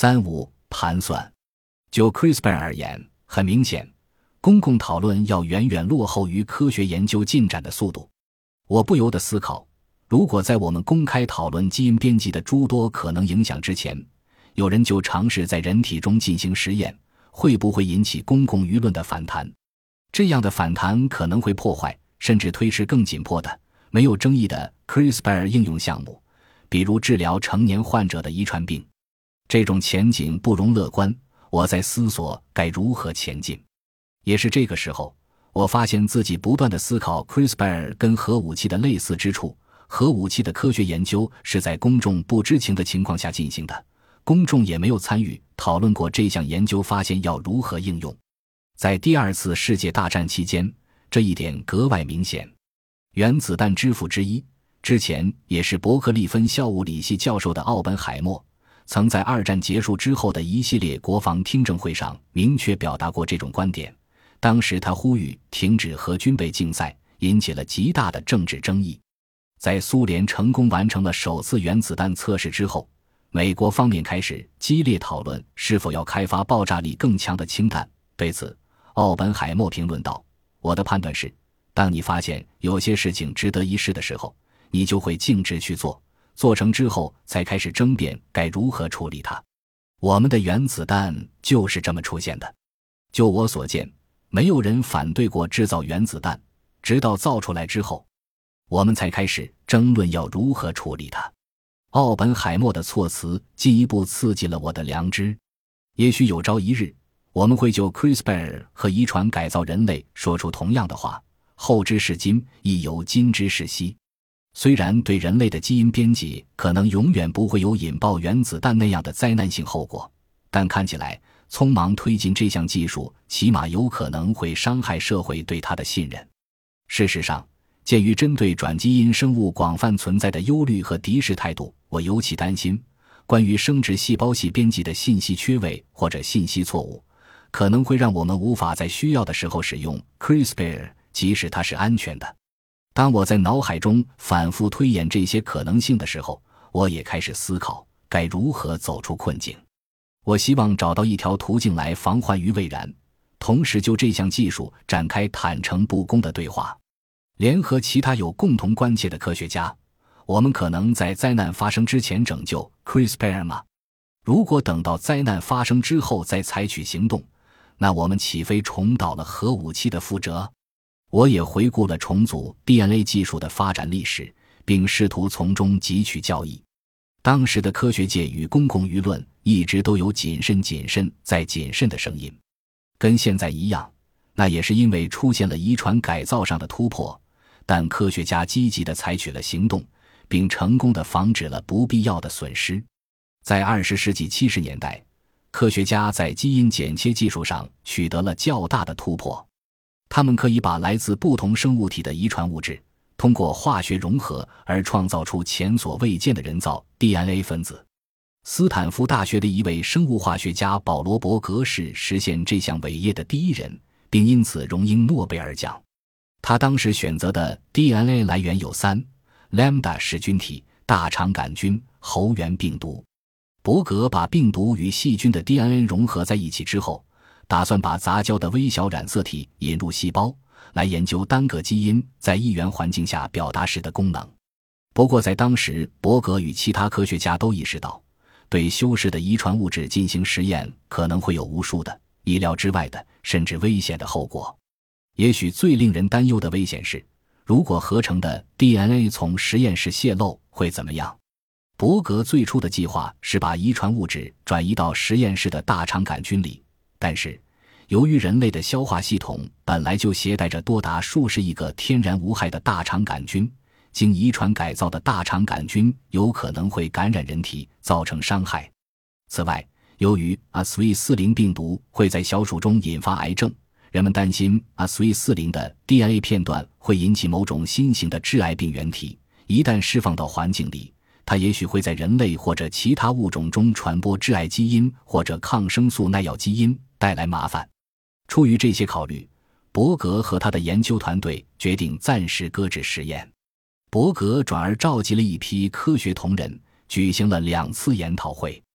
3.5盘算。就 CRISPR 而言，很明显，公共讨论要远远落后于科学研究进展的速度。我不由得思考，如果在我们公开讨论基因编辑的诸多可能影响之前，有人就尝试在人体中进行实验，会不会引起公共舆论的反弹？这样的反弹可能会破坏甚至推迟更紧迫的没有争议的 CRISPR 应用项目，比如治疗成年患者的遗传病。这种前景不容乐观，我在思索该如何前进。也是这个时候，我发现自己不断地思考 CRISPR 跟核武器的类似之处。核武器的科学研究是在公众不知情的情况下进行的，公众也没有参与讨论过这项研究发现要如何应用。在第二次世界大战期间，这一点格外明显。原子弹之父之一，之前也是伯克利分校物理系教授的奥本海默，曾在二战结束之后的一系列国防听证会上明确表达过这种观点。当时他呼吁停止核军备竞赛，引起了极大的政治争议。在苏联成功完成了首次原子弹测试之后，美国方面开始激烈讨论是否要开发爆炸力更强的氢弹。对此，奥本海默评论道：我的判断是，当你发现有些事情值得一试的时候，你就会径直去做，做成之后才开始争辩该如何处理它。我们的原子弹就是这么出现的。就我所见，没有人反对过制造原子弹，直到造出来之后，我们才开始争论要如何处理它。奥本海默的措辞进一步刺激了我的良知。也许有朝一日，我们会就 CRISPR 和遗传改造人类说出同样的话，后之视今，亦犹今之视昔。虽然对人类的基因编辑可能永远不会有引爆原子弹那样的灾难性后果，但看起来匆忙推进这项技术起码有可能会伤害社会对它的信任。事实上，鉴于针对转基因生物广泛存在的忧虑和敌视态度，我尤其担心关于生殖细胞系编辑的信息缺位或者信息错误，可能会让我们无法在需要的时候使用 CRISPR， 即使它是安全的。当我在脑海中反复推演这些可能性的时候，我也开始思考该如何走出困境。我希望找到一条途径来防患于未然，同时就这项技术展开坦诚不公的对话。联合其他有共同关切的科学家，我们可能在灾难发生之前拯救 CRISPR 吗？如果等到灾难发生之后再采取行动，那我们岂非重蹈了核武器的覆辙？我也回顾了重组 DNA 技术的发展历史，并试图从中汲取教益。当时的科学界与公共舆论一直都有谨慎再谨慎的声音。跟现在一样，那也是因为出现了遗传改造上的突破，但科学家积极地采取了行动，并成功地防止了不必要的损失。在20世纪70年代，科学家在基因剪切技术上取得了较大的突破。他们可以把来自不同生物体的遗传物质通过化学融合而创造出前所未见的人造 DNA 分子。斯坦福大学的一位生物化学家保罗·伯格是实现这项伟业的第一人，并因此荣膺诺贝尔奖。他当时选择的 DNA 来源有3 Lambda 噬菌体、大肠杆菌、猴源病毒。伯格把病毒与细菌的 DNA 融合在一起之后，打算把杂交的微小染色体引入细胞，来研究单个基因在异源环境下表达时的功能。不过在当时，伯格与其他科学家都意识到，对修饰的遗传物质进行实验可能会有无数的意料之外的甚至危险的后果。也许最令人担忧的危险是，如果合成的 DNA 从实验室泄露会怎么样？伯格最初的计划是把遗传物质转移到实验室的大肠杆菌里，但是由于人类的消化系统本来就携带着多达数十亿个天然无害的大肠杆菌，经遗传改造的大肠杆菌有可能会感染人体，造成伤害。此外，由于 ASV40 病毒会在小鼠中引发癌症，人们担心 ASV40 的 DNA 片段会引起某种新型的致癌病原体，一旦释放到环境里，它也许会在人类或者其他物种中传播致癌基因或者抗生素耐药基因，带来麻烦。出于这些考虑，伯格和他的研究团队决定暂时搁置实验。伯格转而召集了一批科学同仁，举行了2次研讨会。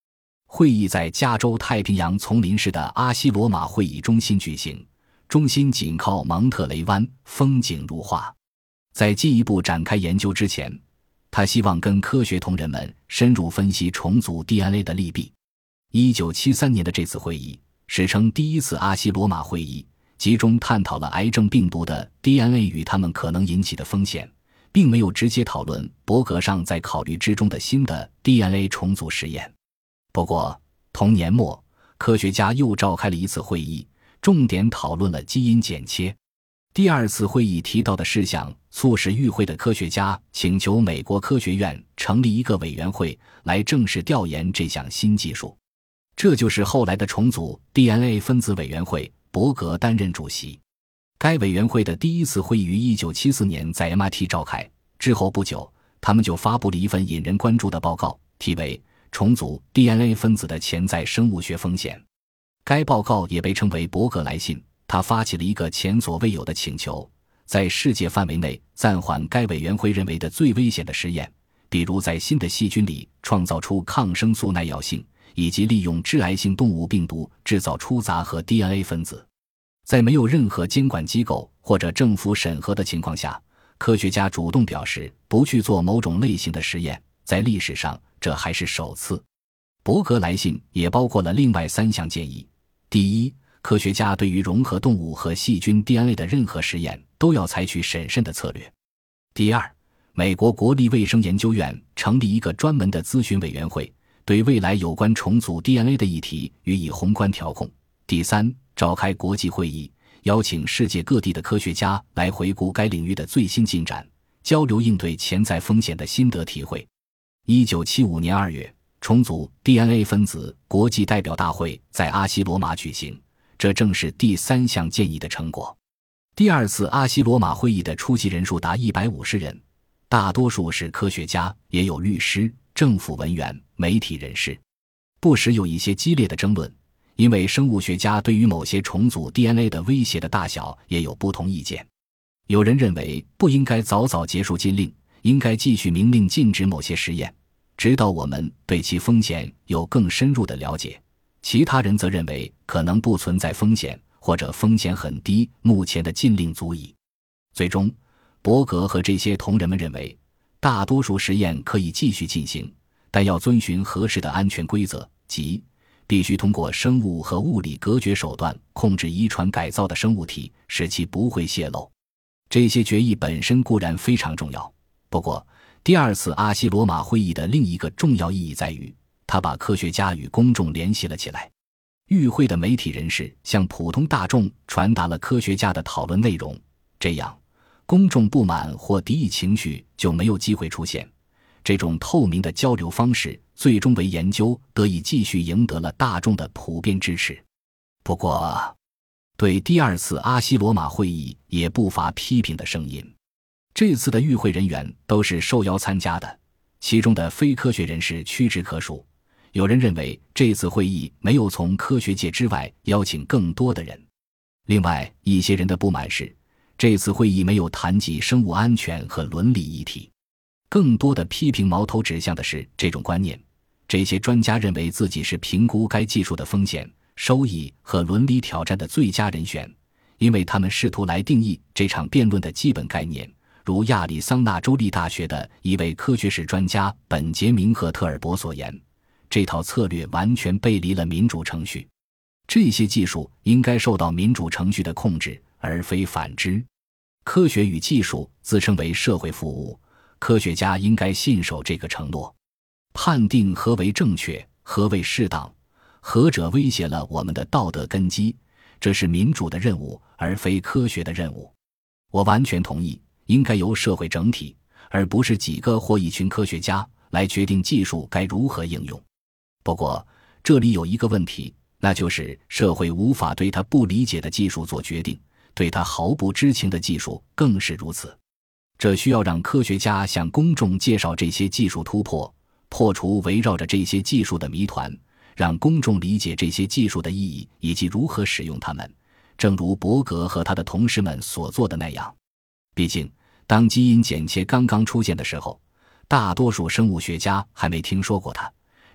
会议在加州太平洋丛林市的阿西罗马会议中心举行，中心紧靠蒙特雷湾，风景如画。在进一步展开研究之前，他希望跟科学同仁们深入分析重组 DNA 的利弊。1973年的这次会议史称第一次阿西罗马会议，集中探讨了癌症病毒的 DNA 与它们可能引起的风险，并没有直接讨论伯格尚在考虑之中的新的 DNA 重组实验。不过同年末，科学家又召开了一次会议，重点讨论了基因剪切。第二次会议提到的事项促使与会的科学家请求美国科学院成立一个委员会来正式调研这项新技术，这就是后来的重组 DNA 分子委员会，伯格担任主席。该委员会的第一次会议于1974年在 MIT 召开，之后不久，他们就发布了一份引人关注的报告，题为重组 DNA 分子的潜在生物学风险。该报告也被称为伯格来信，他发起了一个前所未有的请求，在世界范围内暂缓该委员会认为的最危险的实验，比如在新的细菌里创造出抗生素耐药性，以及利用致癌性动物病毒制造出杂和 DNA 分子。在没有任何监管机构或者政府审核的情况下，科学家主动表示不去做某种类型的实验，在历史上这还是首次。伯格来信也包括了另外3项建议：第一，科学家对于融合动物和细菌 DNA 的任何实验都要采取审慎的策略；第二，美国国立卫生研究院成立一个专门的咨询委员会，对未来有关重组 DNA 的议题予以宏观调控；第三，召开国际会议，邀请世界各地的科学家来回顾该领域的最新进展，交流应对潜在风险的心得体会。1975年2月，重组 DNA 分子国际代表大会在阿西罗马举行，这正是第3项建议的成果。第二次阿西罗马会议的出席人数达150人，大多数是科学家，也有律师、政府文员、媒体人士。不时有一些激烈的争论，因为生物学家对于某些重组 DNA 的威胁的大小也有不同意见。有人认为不应该早早结束禁令，应该继续明令禁止某些实验，直到我们对其风险有更深入的了解。其他人则认为可能不存在风险，或者风险很低，目前的禁令足矣。最终，伯格和这些同仁们认为，大多数实验可以继续进行，但要遵循合适的安全规则，即必须通过生物和物理隔绝手段控制遗传改造的生物体，使其不会泄露。这些决议本身固然非常重要，不过第二次阿西罗马会议的另一个重要意义在于，它把科学家与公众联系了起来。与会的媒体人士向普通大众传达了科学家的讨论内容，这样公众不满或敌意情绪就没有机会出现。这种透明的交流方式最终为研究得以继续赢得了大众的普遍支持。不过，对第二次阿西罗马会议也不乏批评的声音。这次的与会人员都是受邀参加的，其中的非科学人士屈指可数。有人认为这次会议没有从科学界之外邀请更多的人。另外一些人的不满是，这次会议没有谈及生物安全和伦理议题。更多的批评矛头指向的是这种观念，这些专家认为自己是评估该技术的风险、收益和伦理挑战的最佳人选，因为他们试图来定义这场辩论的基本概念，如亚利桑那州立大学的一位科学史专家本杰明·赫特尔伯所言，这套策略完全背离了民主程序。这些技术应该受到民主程序的控制，而非反之。科学与技术自称为社会服务，科学家应该信守这个承诺。判定何为正确，何为适当，何者威胁了我们的道德根基，这是民主的任务，而非科学的任务。我完全同意，应该由社会整体，而不是几个或一群科学家来决定技术该如何应用。不过，这里有一个问题，那就是社会无法对他不理解的技术做决定，对他毫不知情的技术更是如此。这需要让科学家向公众介绍这些技术突破，破除围绕着这些技术的谜团，让公众理解这些技术的意义以及如何使用它们，正如伯格和他的同事们所做的那样。毕竟，当基因剪切刚刚出现的时候，大多数生物学家还没听说过它，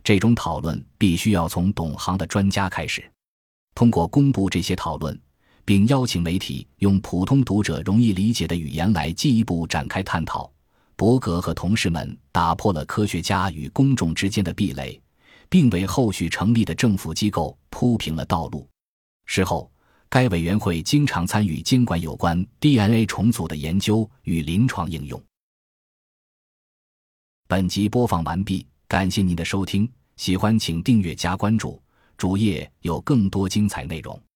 这种讨论必须要从懂行的专家开始。通过公布这些讨论，并邀请媒体用普通读者容易理解的语言来进一步展开探讨，伯格和同事们打破了科学家与公众之间的壁垒，并为后续成立的政府机构铺平了道路。事后，该委员会经常参与监管有关 DNA 重组的研究与临床应用。本集播放完毕，感谢您的收听，喜欢请订阅加关注，主页有更多精彩内容。